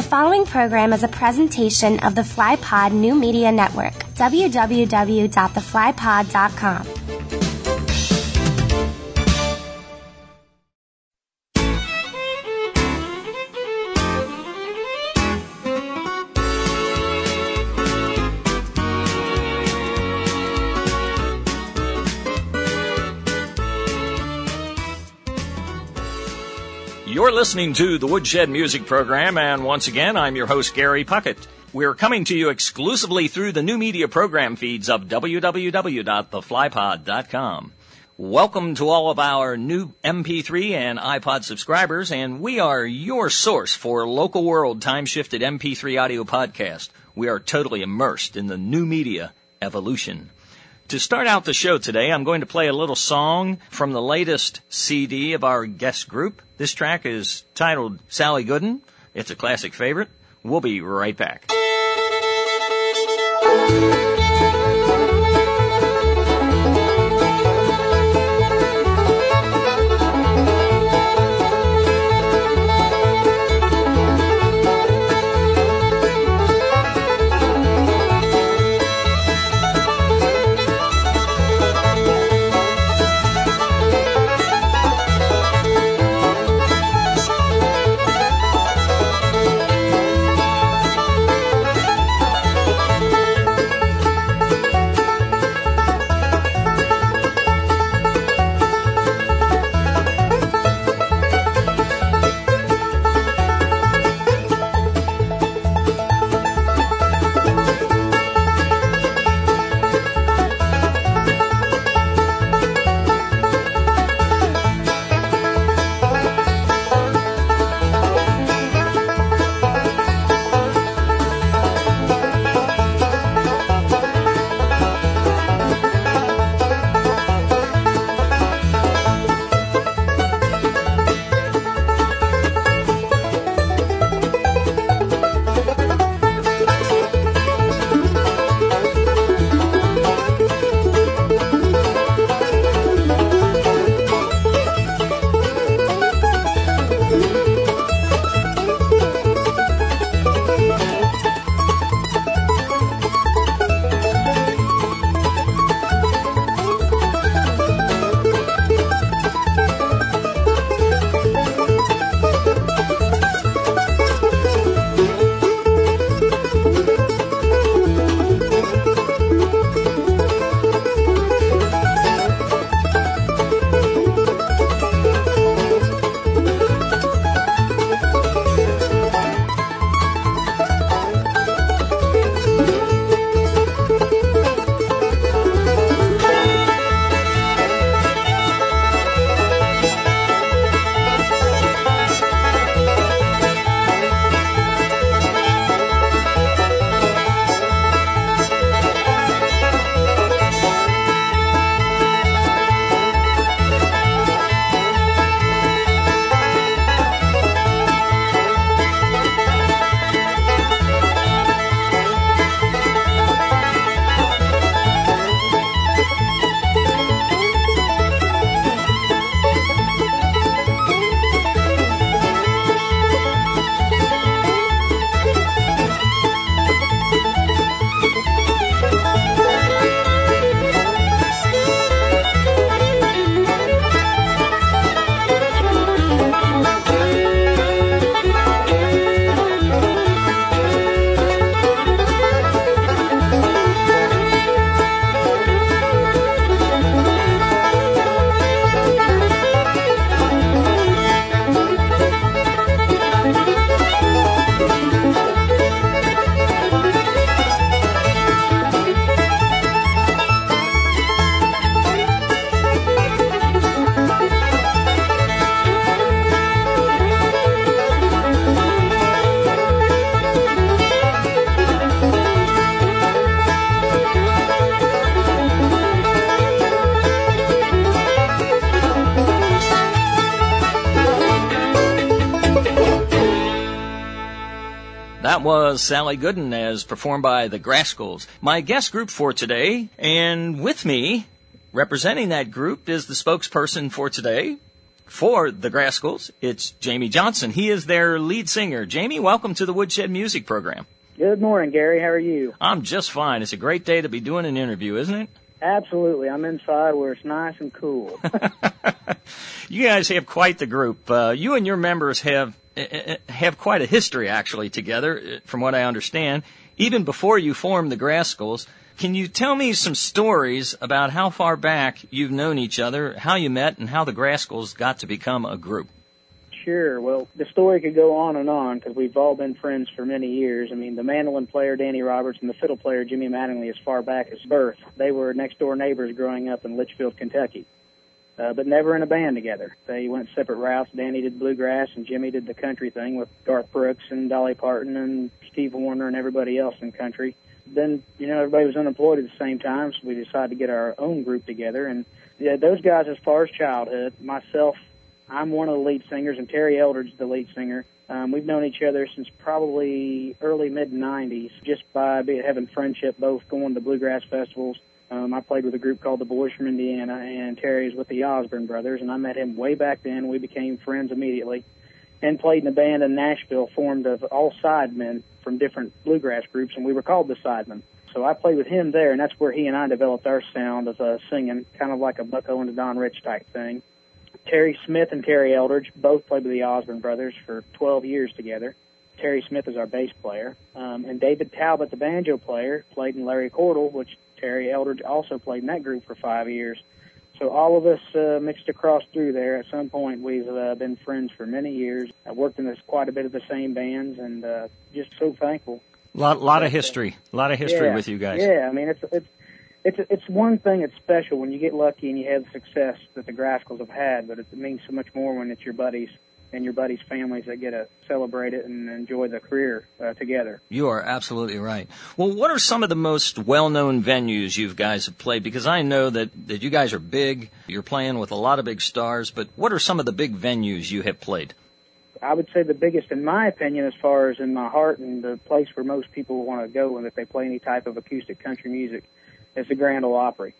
The following program is a presentation of the FlyPod New Media Network, www.theflypod.com. You're listening to the Woodshed Music Program, and once again, I'm your host, Gary Puckett. We're coming to you exclusively through the new media program feeds of www.theflypod.com. Welcome to all of our new MP3 and iPod subscribers, and we are your source for local world time-shifted MP3 audio podcast. We are totally immersed in the new media evolution. To start out the show today, I'm going to play a little song from the latest CD of our guest group. This track is titled Sally Gooden. It's a classic favorite. We'll be right back. That was Sally Gooden as performed by the Grascals. My guest group for today, and with me, representing that group, is the spokesperson for today For the Grascals, it's Jamie Johnson. He is their lead singer. Jamie, welcome to the Woodshed Music Program. Good morning, Gary. How are you? I'm just fine. It's a great day to be doing an interview, isn't it? Absolutely. I'm inside where it's nice and cool. You guys have quite the group. You and your members have quite a history, actually, together, from what I understand, even before you formed the Grascals. Can you tell me some stories about how far back you've known each other, how you met, and how the Grascals got to become a group? Sure. Well, the story could go on because we've all been friends for many years. I mean, the mandolin player, Danny Roberts, and the fiddle player, Jimmy Mattingly, as far back as birth. They were next-door neighbors growing up in Litchfield, Kentucky, but never in a band together. They went separate routes. Danny did bluegrass, and Jimmy did the country thing with Garth Brooks and Dolly Parton and Steve Wariner and everybody else in country. Then, everybody was unemployed at the same time, so we decided to get our own group together. And yeah, those guys, as far as childhood, myself, I'm one of the lead singers, and Terry Eldridge is the lead singer. We've known each other since probably early, mid-'90s, just by having friendship, both going to bluegrass festivals. I played with a group called the Boys from Indiana, and Terry's with the Osborne Brothers, and I met him way back then. We became friends immediately and played in a band in Nashville formed of all sidemen from different bluegrass groups, and we were called the Sidemen. So I played with him there, and that's where he and I developed our sound of singing, kind of like a Buck Owens and Don Rich type thing. Terry Smith and Terry Eldridge both played with the Osborne Brothers for 12 years together. Terry Smith is our bass player. And David Talbot, the banjo player, played in Larry Cordell, which Terry Eldridge also played in that group for 5 years. So all of us mixed across through there. At some point, we've been friends for many years. I worked in quite a bit of the same bands, and just so thankful. Lot of history with you guys. Yeah, I mean, it's one thing that's special when you get lucky and you have the success that the Grascals have had, but it means so much more when it's your buddies and your buddies' families that get to celebrate it and enjoy the career together. You are absolutely right. Well, what are some of the most well-known venues you guys have played? Because I know that you guys are big. You're playing with a lot of big stars, but what are some of the big venues you have played? I would say the biggest, in my opinion, as far as in my heart and the place where most people want to go and if they play any type of acoustic country music, is the Grand Ole Opry.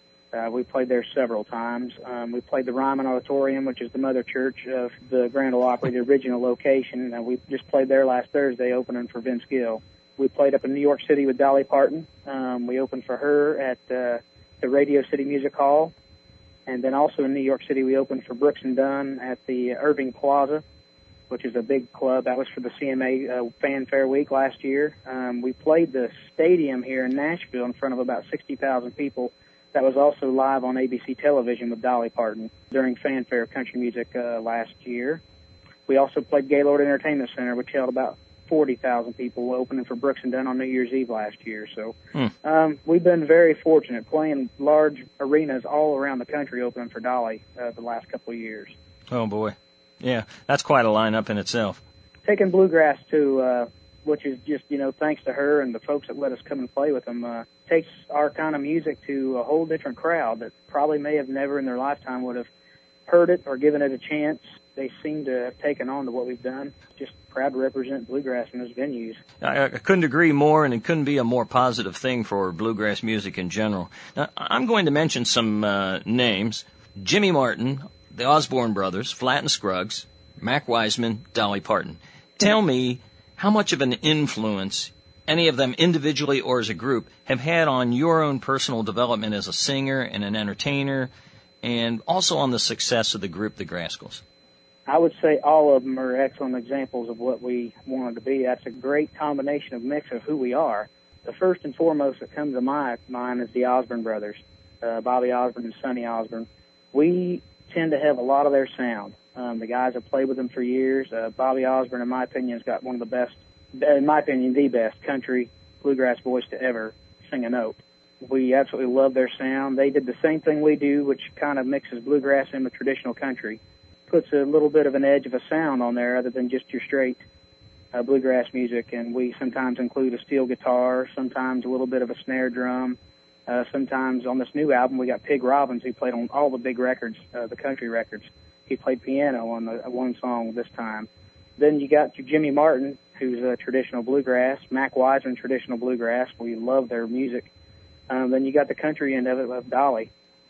We played there several times. We played the Ryman Auditorium, which is the mother church of the Grand Ole Opry, the original location. We just played there last Thursday, opening for Vince Gill. We played up in New York City with Dolly Parton. We opened for her at the Radio City Music Hall. And then also in New York City, we opened for Brooks and Dunn at the Irving Plaza, which is a big club. That was for the CMA Fanfare Week last year. We played the stadium here in Nashville in front of about 60,000 people. That was also live on ABC television with Dolly Parton during Fanfare Country Music last year. We also played Gaylord Entertainment Center, which held about 40,000 people, opening for Brooks and Dunn on New Year's Eve last year. So we've been very fortunate playing large arenas all around the country, opening for Dolly the last couple of years. Oh, boy. Yeah, that's quite a lineup in itself. Taking bluegrass to, which is just, thanks to her and the folks that let us come and play with them, takes our kind of music to a whole different crowd that probably may have never in their lifetime would have heard it or given it a chance. They seem to have taken on to what we've done. Just proud to represent bluegrass in those venues. I couldn't agree more, and it couldn't be a more positive thing for bluegrass music in general. Now, I'm going to mention some names. Jimmy Martin, the Osborne Brothers, Flatt and Scruggs, Mac Wiseman, Dolly Parton. Tell me how much of an influence any of them individually or as a group have had on your own personal development as a singer and an entertainer, and also on the success of the group, the Grascals. I would say all of them are excellent examples of what we wanted to be. That's a great combination of mix of who we are. The first and foremost that comes to my mind is the Osborne Brothers, Bobby Osborne and Sonny Osborne. We tend to have a lot of their sound. The guys have played with them for years. Bobby Osborne, in my opinion, has got one of the best, in my opinion, the best country bluegrass voice to ever sing a note. We absolutely love their sound. They did the same thing we do, which kind of mixes bluegrass in with traditional country. Puts a little bit of an edge of a sound on there other than just your straight bluegrass music. And we sometimes include a steel guitar, sometimes a little bit of a snare drum. Sometimes on this new album, we got Pig Robbins, who played on all the big records, the country records. He played piano on one song this time. Then you got your Jimmy Martin, who's a traditional bluegrass, Mac Wiseman, traditional bluegrass. We love their music. Then you got the country end of it with Dolly.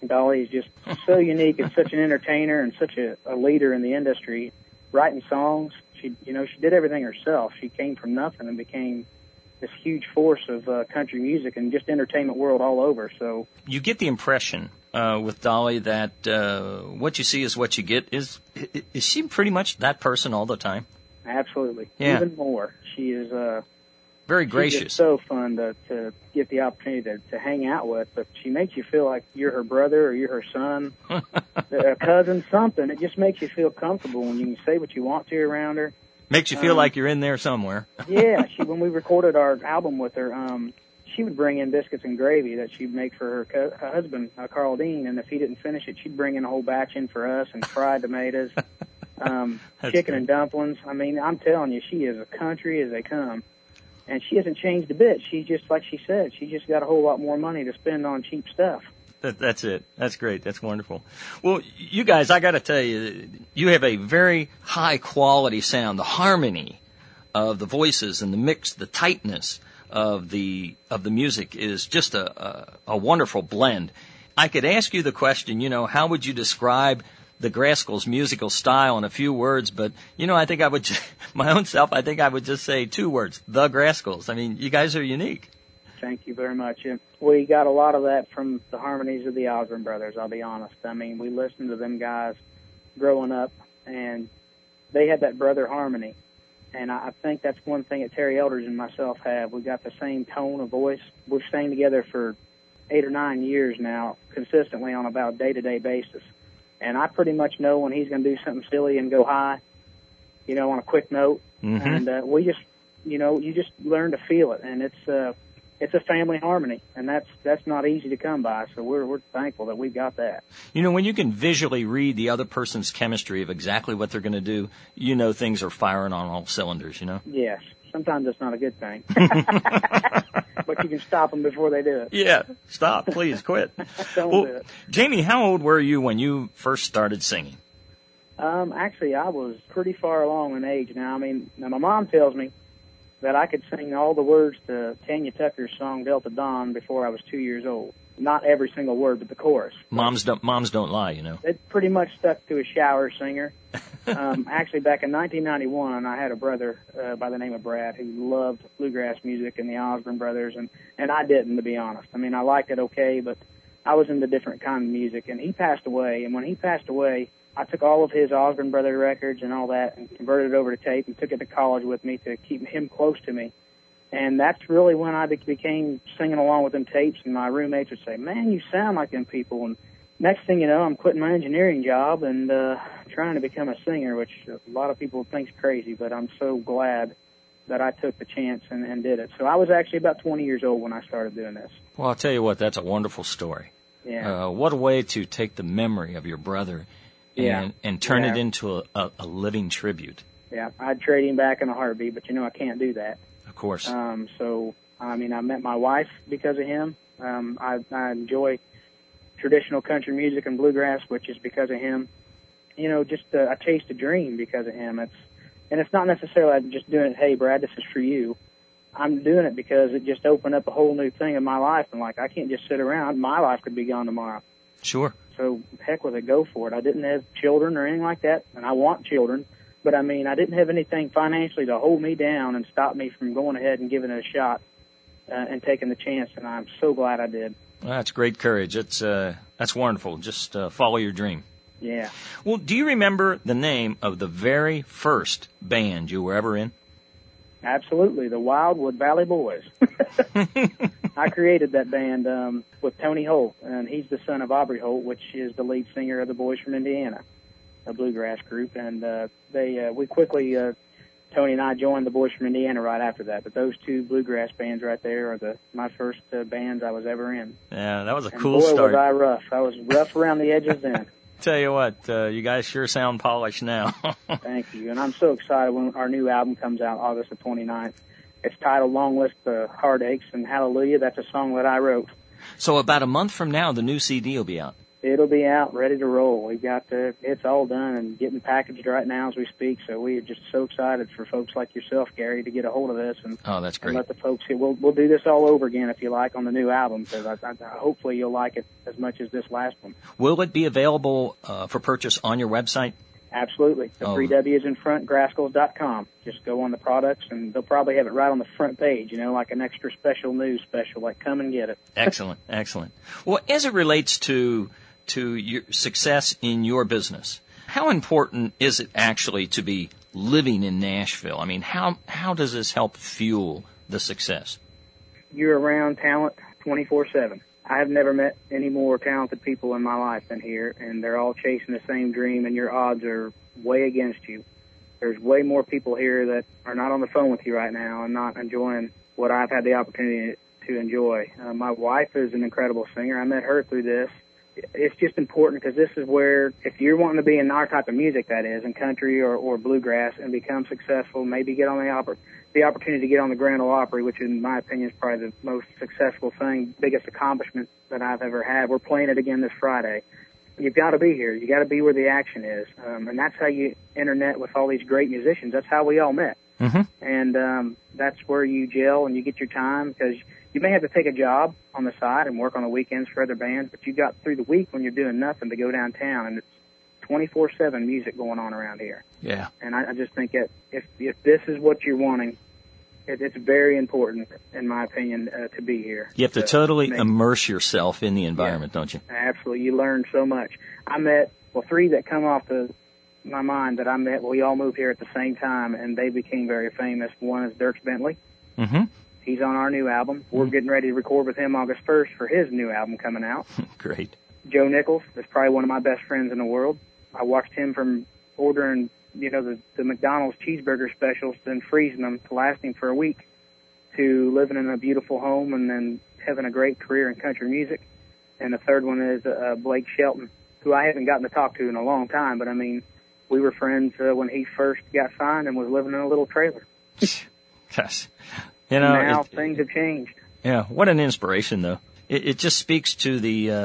Dolly is just so unique and such an entertainer and such a leader in the industry, writing songs. She did everything herself. She came from nothing and became this huge force of country music and just entertainment world all over. So you get the impression with Dolly that what you see is what you get. Is she pretty much that person all the time? Absolutely. Yeah. Even more. She is very gracious. She's just so fun to get the opportunity to hang out with, but she makes you feel like you're her brother or you're her son, a cousin, something. It just makes you feel comfortable when you can say what you want to around her. Makes you feel like you're in there somewhere. Yeah, when we recorded our album with her, she would bring in biscuits and gravy that she'd make for her husband, Carl Dean, and if he didn't finish it, she'd bring in a whole batch in for us and fried tomatoes, chicken and dumplings. I mean, I'm telling you, she is a country as they come. And she hasn't changed a bit. She just, like she said, she just got a whole lot more money to spend on cheap stuff. That's it. That's great. That's wonderful. Well, you guys, I got to tell you, you have a very high quality sound. The harmony of the voices and the mix, the tightness of the music is just a wonderful blend. I could ask you the question, how would you describe the Grascals' musical style in a few words, but, I think I would, my own self, I think I would just say 2 words, the Grascals. I mean, you guys are unique. Thank you very much. And we got a lot of that from the harmonies of the Osborne brothers, I'll be honest. I mean, we listened to them guys growing up, and they had that brother harmony. And I think that's one thing that Terry Eldridge and myself have. We got the same tone of voice. We've sang together for 8 or 9 years now, consistently on about a day-to-day basis. And I pretty much know when he's going to do something silly and go high, on a quick note. Mm-hmm. And we just, you just learn to feel it. And it's a family harmony, and that's not easy to come by. So we're thankful that we've got that. When you can visually read the other person's chemistry of exactly what they're going to do, things are firing on all cylinders. Yes. Sometimes it's not a good thing. But you can stop them before they do it. Yeah, stop, please, quit. Don't do it. Jamie, how old were you when you first started singing? Actually, I was pretty far along in age now. I mean, my mom tells me that I could sing all the words to Tanya Tucker's song Delta Dawn before I was 2 years old. Not every single word, but the chorus. Moms don't lie, It pretty much stuck to a shower singer. Actually, back in 1991, I had a brother by the name of Brad who loved bluegrass music and the Osborne brothers, and I didn't, to be honest. I mean, I liked it okay, but I was into different kind of music, and he passed away. And when he passed away, I took all of his Osborne brother records and all that and converted it over to tape and took it to college with me to keep him close to me. And that's really when I became singing along with them tapes, and my roommates would say, "Man, you sound like them people." And next thing you know, I'm quitting my engineering job and trying to become a singer, which a lot of people think is crazy, but I'm so glad that I took the chance and did it. So I was actually about 20 years old when I started doing this. Well, I'll tell you what, that's a wonderful story. Yeah. What a way to take the memory of your brother and turn it into a living tribute. Yeah, I'd trade him back in a heartbeat, but I can't do that. Of course. So, I mean, I met my wife because of him. I enjoy traditional country music and bluegrass, which is because of him. Just I chased a dream because of him. It's not necessarily I'm just doing it, hey, Brad, this is for you. I'm doing it because it just opened up a whole new thing in my life. And, I can't just sit around. My life could be gone tomorrow. Sure. So, heck with it, go for it. I didn't have children or anything like that, and I want children. But, I mean, I didn't have anything financially to hold me down and stop me from going ahead and giving it a shot and taking the chance, and I'm so glad I did. Well, that's great courage. That's wonderful. Just follow your dream. Yeah. Well, do you remember the name of the very first band you were ever in? Absolutely, the Wildwood Valley Boys. I created that band with Tony Holt, and he's the son of Aubrey Holt, which is the lead singer of the Boys from Indiana, a bluegrass group. And we quickly, Tony and I joined the Boys from Indiana right after that. But those two bluegrass bands right there are my first bands I was ever in. Yeah, that was a and cool boy, start. Was I rough. I was rough around the edges then. Tell you what, you guys sure sound polished now. Thank you. And I'm so excited when our new album comes out August the 29th. It's titled Long List of Heartaches and Hallelujah. That's a song that I wrote. So about a month from now, the new CD will be out. It'll be out, ready to roll. It's all done and getting packaged right now as we speak. So we are just so excited for folks like yourself, Gary, to get a hold of this and that's great. And let the folks see. We'll do this all over again if you like on the new album. Because hopefully you'll like it as much as this last one. Will it be available for purchase on your website? Absolutely. The 3 W's in front, Grascals.com. Just go on the products, and they'll probably have it right on the front page, like an extra special news special, like come and get it. Excellent, excellent. Well, as it relates to your success in your business, how important is it actually to be living in Nashville? I mean, how does this help fuel the success? You're around talent 24/7. I have never met any more talented people in my life than here, and they're all chasing the same dream, and your odds are way against you. There's way more people here that are not on the phone with you right now and not enjoying what I've had the opportunity to enjoy. My wife is an incredible singer. I met her through this. It's just important because this is where, if you're wanting to be in our type of music, that is, in country or bluegrass, and become successful, maybe get on the opportunity to get on the Grand Ole Opry, which in my opinion is probably the most successful thing, biggest accomplishment that I've ever had. We're playing it again this Friday. You've got to be here. You got to be where the action is. And that's how you internet with all these great musicians. That's how we all met. Mm-hmm. And that's where you gel and you get your time, because you may have to take a job on the side and work on the weekends for other bands, but you got through the week when you're doing nothing to go downtown, and it's 24/7 music going on around here. Yeah. And I just think that if this is what you're wanting, it's very important, in my opinion, to be here. You have to totally immerse yourself in the environment, don't you? Absolutely. You learn so much. I met, three that come off my mind that I met. We all moved here at the same time, and they became very famous. One is Dierks Bentley. Mm-hmm. He's on our new album. We're getting ready to record with him August 1st for his new album coming out. Great. Joe Nichols is probably one of my best friends in the world. I watched him from ordering, the McDonald's cheeseburger specials, then freezing them to lasting for a week, to living in a beautiful home and then having a great career in country music. And the third one is Blake Shelton, who I haven't gotten to talk to in a long time, but I mean, we were friends when he first got signed and was living in a little trailer. Gosh. Now things have changed. Yeah, what an inspiration, though. It just speaks to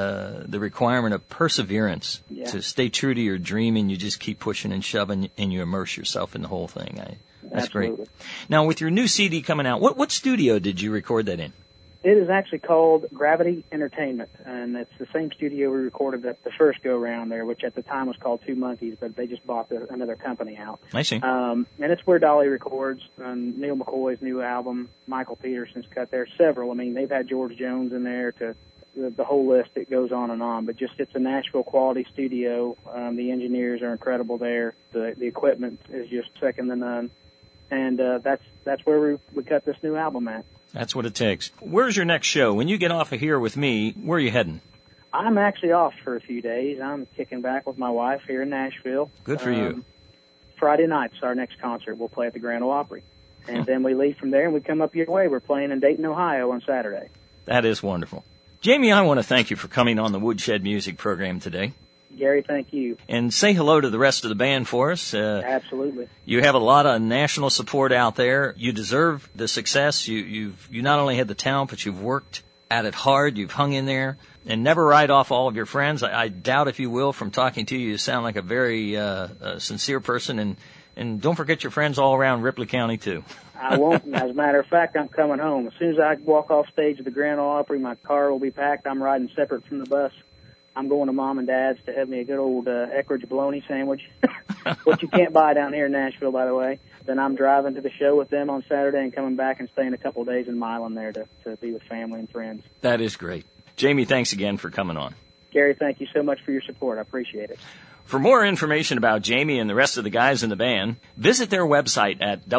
the requirement of perseverance, to stay true to your dream, and you just keep pushing and shoving, and you immerse yourself in the whole thing. That's Absolutely. Great. Now, with your new CD coming out, what studio did you record that in? It is actually called Gravity Entertainment, and it's the same studio we recorded at the first go-round there, which at the time was called Two Monkeys, but they just bought another company out. I see. And it's where Dolly records, Neil McCoy's new album, Michael Peterson's cut there, several. I mean, they've had George Jones in there, to the whole list. It goes on and on, but just it's a Nashville quality studio. The engineers are incredible there. The equipment is just second to none. And that's where we cut this new album at. That's what it takes. Where's your next show? When you get off of here with me, where are you heading? I'm actually off for a few days. I'm kicking back with my wife here in Nashville. Good for you. Friday night's our next concert. We'll play at the Grand Ole Opry. And then we leave from there and we come up your way. We're playing in Dayton, Ohio on Saturday. That is wonderful. Jamie, I want to thank you for coming on the Woodshed Music program today. Gary, thank you. And say hello to the rest of the band for us. Absolutely. You have a lot of national support out there. You deserve the success. You not only had the talent, but you've worked at it hard. You've hung in there. And never write off all of your friends. I doubt if you will. From talking to you, you sound like a very sincere person. And don't forget your friends all around Ripley County, too. I won't. As a matter of fact, I'm coming home. As soon as I walk off stage at the Grand Ole Opry, my car will be packed. I'm riding separate from the bus. I'm going to Mom and Dad's to have me a good old Eckrich bologna sandwich, which you can't buy down here in Nashville, by the way. Then I'm driving to the show with them on Saturday and coming back and staying a couple of days in Milan there to be with family and friends. That is great. Jamie, thanks again for coming on. Gary, thank you so much for your support. I appreciate it. For more information about Jamie and the rest of the guys in the band, visit their website at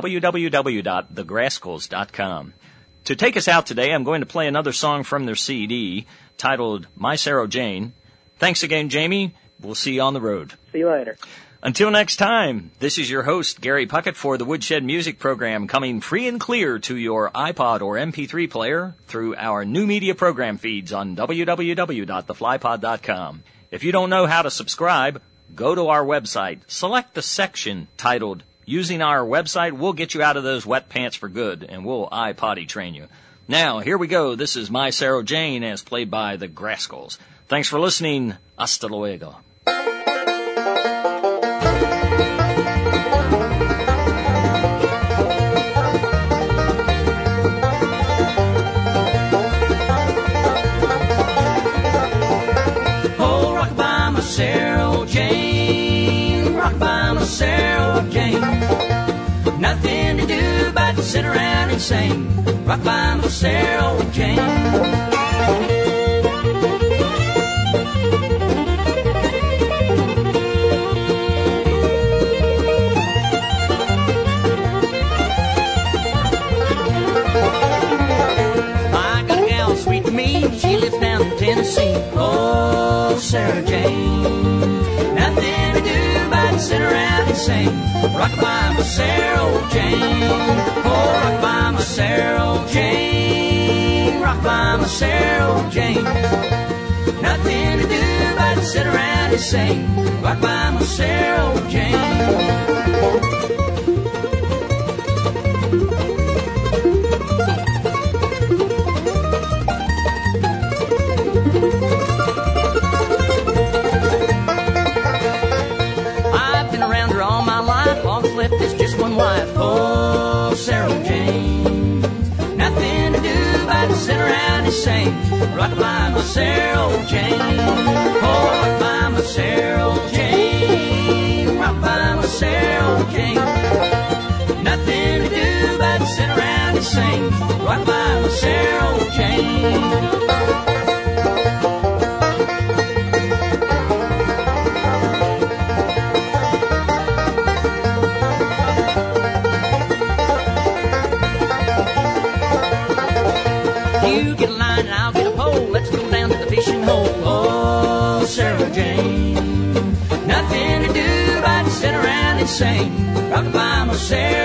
www.thegrascals.com. To take us out today, I'm going to play another song from their CD titled My Sarah Jane. Thanks again, Jamie. We'll see you on the road. See you later. Until next time, this is your host, Gary Puckett, for the Woodshed Music Program, coming free and clear to your iPod or MP3 player through our new media program feeds on www.theflypod.com. If you don't know how to subscribe, go to our website, select the section titled Using Our Website. We'll get you out of those wet pants for good, and we'll iPoddy train you. Now, here we go. This is My Sarah Jane, as played by the Grascals. Thanks for listening. Hasta luego. Oh, rock by my Sarah Jane, rock by my Sarah Jane. Nothing to do but to sit around and sing. Rock by my Sarah Jane. She lives down in Tennessee. Oh, Sarah Jane. Nothing to do but to sit around and sing. Rock by my Sarah Jane. Oh, rock by my Sarah Jane. Rock by my Sarah Jane. Nothing to do but to sit around and sing. Rock by my Sarah Jane. Oh, Sarah Jane. Nothing to do but to sit around and sing. Rock by my Sarah Jane. Oh, rock by my Sarah Jane. Rock by my Sarah Jane. Nothing to do but to sit around and sing. Rock by my Sarah Jane. Jane. Nothing to do but to sit around and sing. Rock by my Sarah